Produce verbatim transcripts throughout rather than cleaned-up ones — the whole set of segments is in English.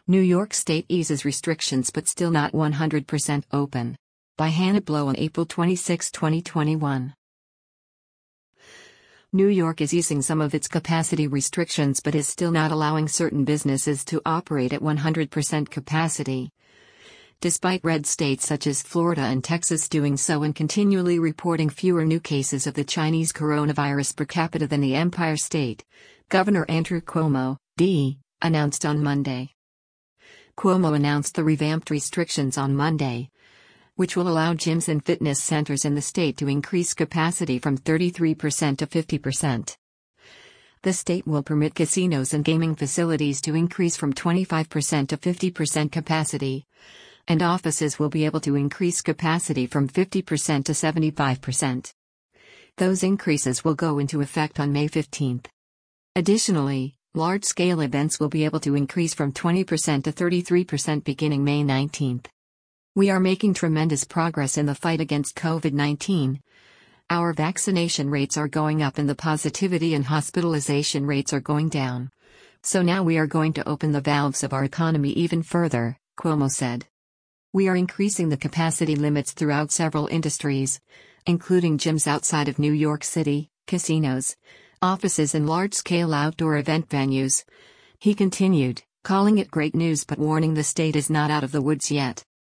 New York State eases restrictions but still not one hundred percent open. By Hannah Blow on April twenty-sixth, twenty twenty-one. New York is easing some of its capacity restrictions but is still not allowing certain businesses to operate at one hundred percent capacity. Despite red states such as Florida and Texas doing so and continually reporting fewer new cases of the Chinese coronavirus per capita than the Empire State, Governor Andrew Cuomo, D, announced on Monday. Cuomo announced the revamped restrictions on Monday, which will allow gyms and fitness centers in the state to increase capacity from thirty-three percent to fifty percent. The state will permit casinos and gaming facilities to increase from twenty-five percent to fifty percent capacity, and offices will be able to increase capacity from fifty percent to seventy-five percent. Those increases will go into effect on May fifteenth. Additionally, large-scale events will be able to increase from twenty percent to thirty-three percent beginning May nineteenth. We are making tremendous progress in the fight against COVID nineteen. Our vaccination rates are going up and the positivity and hospitalization rates are going down. So now we are going to open the valves of our economy even further, Cuomo said. We are increasing the capacity limits throughout several industries, including gyms outside of New York City, casinos, offices and large-scale outdoor event venues. He continued, calling it great news but warning the state is not out of the woods yet.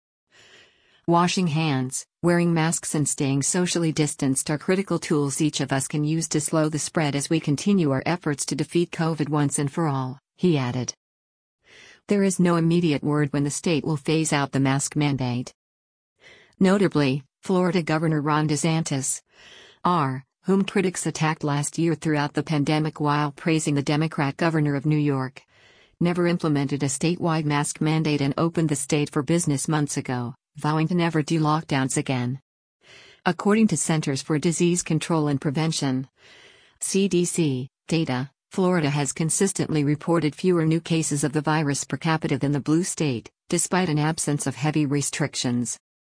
Washing hands, wearing masks and staying socially distanced are critical tools each of us can use to slow the spread as we continue our efforts to defeat COVID once and for all, he added. There is no immediate word when the state will phase out the mask mandate. Notably, Florida Governor Ron DeSantis, R., whom critics attacked last year throughout the pandemic while praising the Democrat governor of New York, never implemented a statewide mask mandate and opened the state for business months ago, vowing to never do lockdowns again. According to Centers for Disease Control and Prevention, C D C, data, Florida has consistently reported fewer new cases of the virus per capita than the blue state, despite an absence of heavy restrictions.